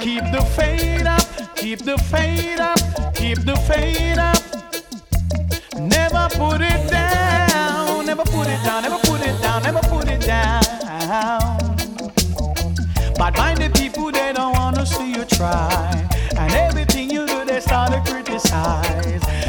Keep the faith up, keep the faith up, keep the faith up. Never put it down, never put it down, never put it down, never put it down. But mind the people, they don't want to see you try. And everything you do, they start to criticize.